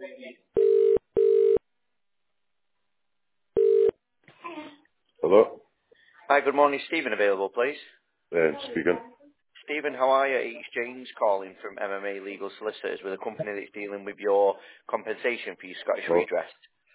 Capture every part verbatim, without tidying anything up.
Hello? Hi, good morning. Stephen available, please. Uh, speaking. Stephen, how are you? It's James calling from M M A Legal Solicitors with a company that's dealing with your compensation for your Scottish Oh, redress.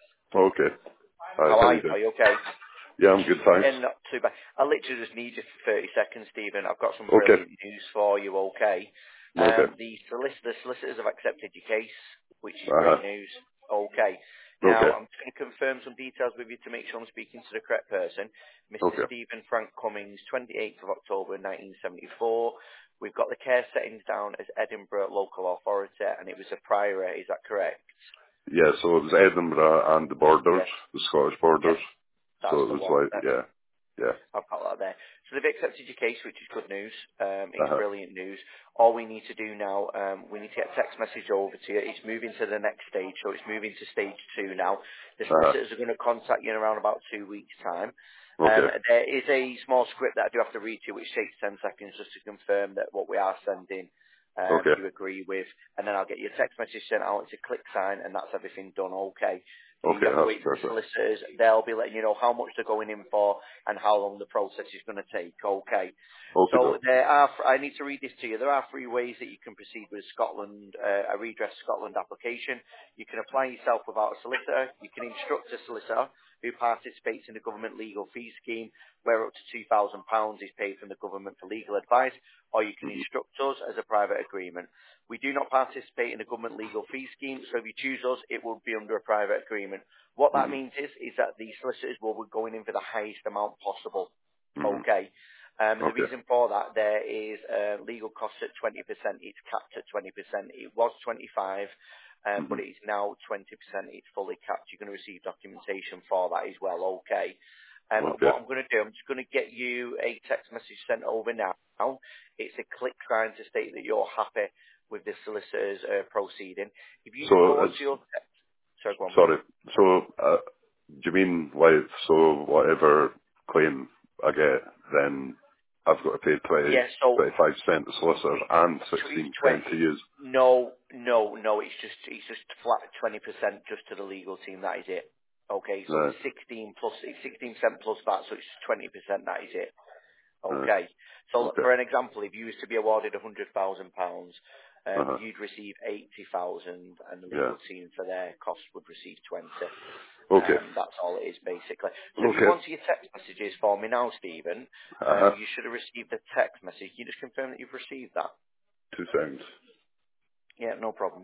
okay. Hi, How how are you you? doing? Are you okay? Yeah, I'm good, thanks. And not too bad. I literally just need you for thirty seconds, Stephen. I've got some Okay. brilliant news for you, okay? Okay. Um, the, solic- the solicitors have accepted your case, which is Uh-huh. great news. Okay. Now, Okay. I'm just going to confirm some details with you to make sure I'm speaking to the correct person. Mister Okay. Stephen Frank Cummings, twenty-eighth of October nineteen seventy-four. We've got the care settings down as Edinburgh Local Authority, and it was a priory. Is that correct? Yeah, so it was Edinburgh and the borders, Yes. the Scottish Yes. borders. So That's it the was one. like, That's yeah. Yeah. I've got that there. So they've accepted your case, which is good news. Um, it's Uh-huh. brilliant news. All we need to do now, um, we need to get a text message over to you. It's moving to the next stage, so it's moving to stage two now. The Uh-huh. solicitors are going to contact you in around about two weeks' time. Um, Okay. there is a small script that I do have to read to you, which takes ten seconds just to confirm that what we are sending um, Okay. you agree with, and then I'll get your text message sent out. It's a click sign, and that's everything done. Okay. So you Okay, have to that's wait for the perfect. solicitors. They'll be letting you know how much they're going in for and how long the process is going to take. Okay. Okay, So though. there are, I need to read this to you. There are three ways that you can proceed with Scotland, uh, a redress Scotland application. You can apply yourself without a solicitor. You can instruct a solicitor who participates in the government legal fee scheme, where up to two thousand pounds is paid from the government for legal advice, or you can instruct us as a private agreement. We do not participate in the government legal fee scheme, so if you choose us, it will be under a private agreement. What that Mm-hmm. means is, is that the solicitors will be going in for the highest amount possible. Mm-hmm. Okay. Um, the Okay. reason for that, there is uh, legal costs at twenty percent. It's capped at twenty percent. It was twenty-five, um, but Mm-hmm. it's now twenty percent. It's fully capped. You're going to receive documentation for that as well. Okay. Um, Okay. what I'm going to do, I'm just going to get you a text message sent over now. It's a click sign to state that you're happy with the solicitor's uh, proceeding. If you just So go it's, onto your text, sorry, go on. sorry. So, uh, do you mean like, so whatever claim I get, then I've got to pay twenty, Yeah, so twenty-five cent to solicitors and tw- it's sixteen ten to twenty. use? No, no, no. It's just it's just flat twenty percent just to the legal team. That is it. Okay, so Right. it's sixteen plus it's sixteen percent plus that, so it's twenty percent. That is it. Right. Okay. So Okay. for an example, if you was to be awarded a hundred thousand pounds, um, Uh-huh. you'd receive eighty thousand, and the Yeah. legal team for their costs would receive twenty. Okay. Um, that's all it is basically. So if you go Okay. onto your text messages for me now, Stephen, Uh-huh. um, you should have received a text message. Can you just confirm that you've received that? Two seconds. Yeah, no problem.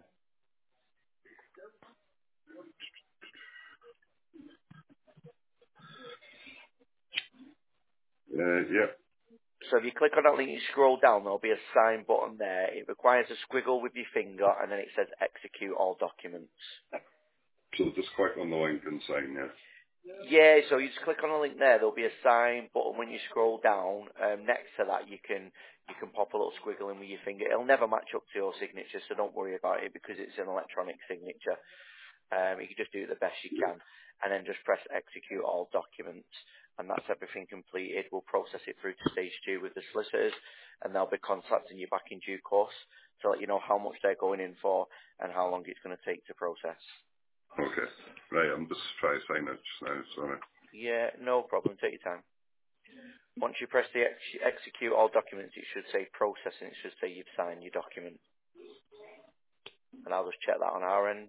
Uh, yeah. So if you click on that link, you scroll down, there'll be a sign button there. It requires a squiggle with your finger, and then it says execute all documents. So just click on the link and sign, yeah. Yeah, so you just click on the link there. There'll be a sign button when you scroll down. Um, next to that, you can you can pop a little squiggle in with your finger. It'll never match up to your signature, so don't worry about it because it's an electronic signature. Um, you can just do it the best you can, and then just press execute all documents, and that's everything completed. We'll process it through to stage two with the solicitors, and they'll be contacting you back in due course to let you know how much they're going in for and how long it's going to take to process. Okay. Right, I'm just trying to sign it just now, sorry. Yeah, no problem. Take your time. Once you press the ex- execute all documents, it should say processing. It should say you've signed your document, and I'll just check that on our end.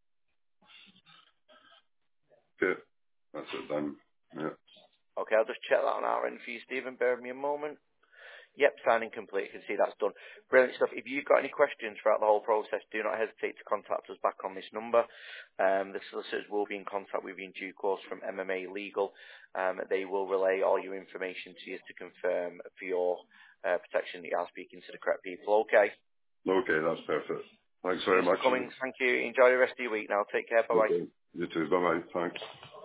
Okay. That's it done. Yeah. Okay, I'll just check that on our end for you, Stephen. Bear with me a moment. Yep, signing complete. You can see that's done. Brilliant stuff. If you've got any questions throughout the whole process, do not hesitate to contact us back on this number. Um, the solicitors will be in contact with you in due course from M M A Legal. Um, they will relay all your information to you to confirm for your uh, protection that you are speaking to the correct people. Okay. Okay, that's perfect. Thanks very Mister much. Cummings, thank you. Enjoy the rest of your week now. Take care. Bye-bye. Okay. You too. Bye-bye. Thanks.